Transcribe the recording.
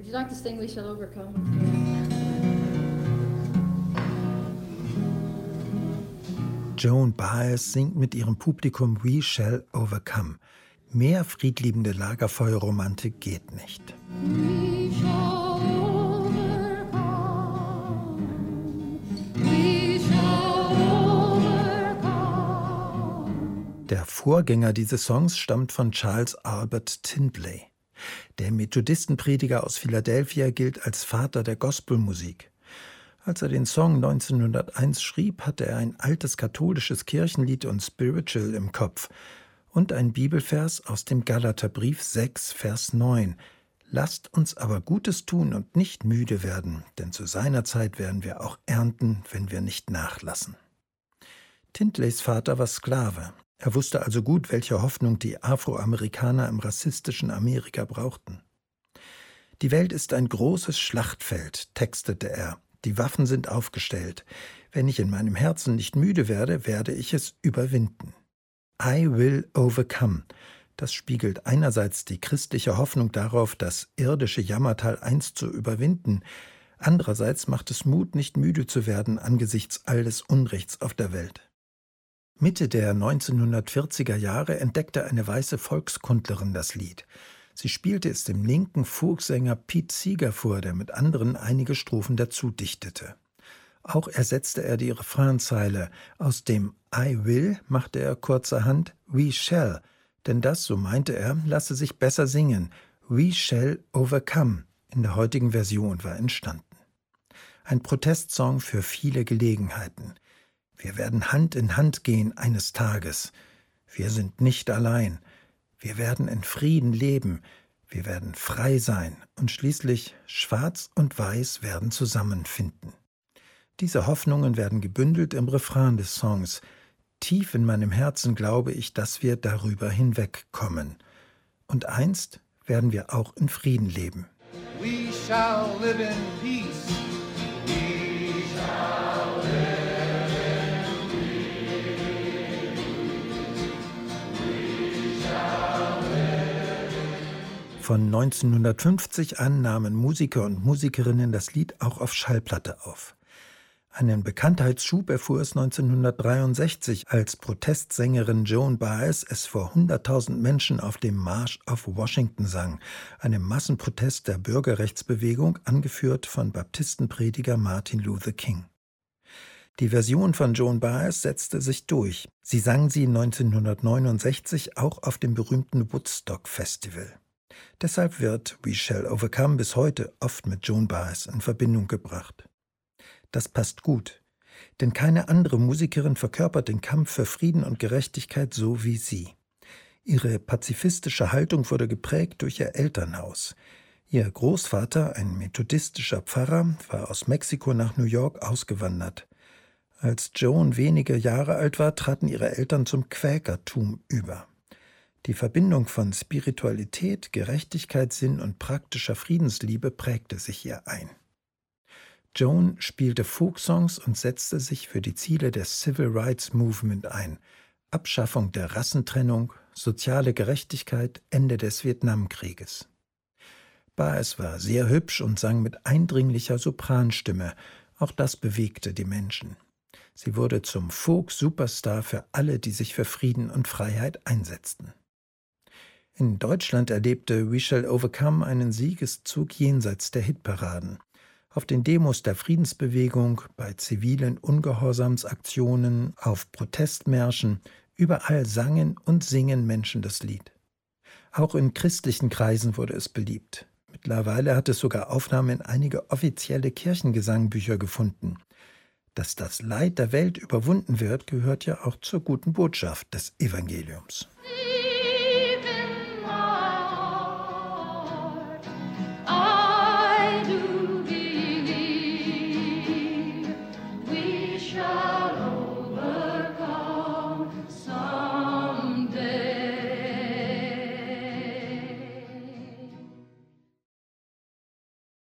you like to sing We Shall Overcome? Joan Baez singt mit ihrem Publikum We Shall Overcome. Mehr friedliebende Lagerfeuerromantik geht nicht. We shall overcome. We shall overcome. Der Vorgänger dieses Songs stammt von Charles Albert Tindley. Der Methodistenprediger aus Philadelphia gilt als Vater der Gospelmusik. Als er den Song 1901 schrieb, hatte er ein altes katholisches Kirchenlied und Spiritual im Kopf und ein Bibelvers aus dem Galaterbrief 6, Vers 9. Lasst uns aber Gutes tun und nicht müde werden, denn zu seiner Zeit werden wir auch ernten, wenn wir nicht nachlassen. Tindleys Vater war Sklave. Er wusste also gut, welche Hoffnung die Afroamerikaner im rassistischen Amerika brauchten. Die Welt ist ein großes Schlachtfeld, textete er. Die Waffen sind aufgestellt. Wenn ich in meinem Herzen nicht müde werde, werde ich es überwinden. I will overcome. Das spiegelt einerseits die christliche Hoffnung darauf, das irdische Jammertal einst zu überwinden. Andererseits macht es Mut, nicht müde zu werden angesichts all des Unrechts auf der Welt. Mitte der 1940er Jahre entdeckte eine weiße Volkskundlerin das Lied. Sie spielte es dem linken Folksänger Pete Seeger vor, der mit anderen einige Strophen dazu dichtete. Auch ersetzte er die Refrainzeile. Aus dem I will machte er kurzerhand We shall, denn das, so meinte er, lasse sich besser singen. We shall overcome in der heutigen Version war entstanden. Ein Protestsong für viele Gelegenheiten. Wir werden Hand in Hand gehen eines Tages. Wir sind nicht allein. Wir werden in Frieden leben. Wir werden frei sein. Und schließlich Schwarz und Weiß werden zusammenfinden. Diese Hoffnungen werden gebündelt im Refrain des Songs. Tief in meinem Herzen glaube ich, dass wir darüber hinwegkommen. Und einst werden wir auch in Frieden leben. We shall live in peace. We shall live in Von 1950 an nahmen Musiker und Musikerinnen das Lied auch auf Schallplatte auf. Einen Bekanntheitsschub erfuhr es 1963, als Protestsängerin Joan Baez es vor 100.000 Menschen auf dem March auf Washington sang, einem Massenprotest der Bürgerrechtsbewegung, angeführt von Baptistenprediger Martin Luther King. Die Version von Joan Baez setzte sich durch. Sie sang sie 1969 auch auf dem berühmten Woodstock Festival. Deshalb wird We Shall Overcome bis heute oft mit Joan Baez in Verbindung gebracht. Das passt gut, denn keine andere Musikerin verkörpert den Kampf für Frieden und Gerechtigkeit so wie sie. Ihre pazifistische Haltung wurde geprägt durch ihr Elternhaus. Ihr Großvater, ein methodistischer Pfarrer, war aus Mexiko nach New York ausgewandert. Als Joan wenige Jahre alt war, traten ihre Eltern zum Quäkertum über. Die Verbindung von Spiritualität, Gerechtigkeit, Sinn und praktischer Friedensliebe prägte sich ihr ein. Joan spielte Folksongs und setzte sich für die Ziele des Civil Rights Movement ein. Abschaffung der Rassentrennung, soziale Gerechtigkeit, Ende des Vietnamkrieges. Baez war sehr hübsch und sang mit eindringlicher Sopranstimme. Auch das bewegte die Menschen. Sie wurde zum Folk-Superstar für alle, die sich für Frieden und Freiheit einsetzten. In Deutschland erlebte We Shall Overcome einen Siegeszug jenseits der Hitparaden. Auf den Demos der Friedensbewegung, bei zivilen Ungehorsamsaktionen, auf Protestmärschen, überall sangen und singen Menschen das Lied. Auch in christlichen Kreisen wurde es beliebt. Mittlerweile hat es sogar Aufnahmen in einige offizielle Kirchengesangbücher gefunden. Dass das Leid der Welt überwunden wird, gehört ja auch zur guten Botschaft des Evangeliums.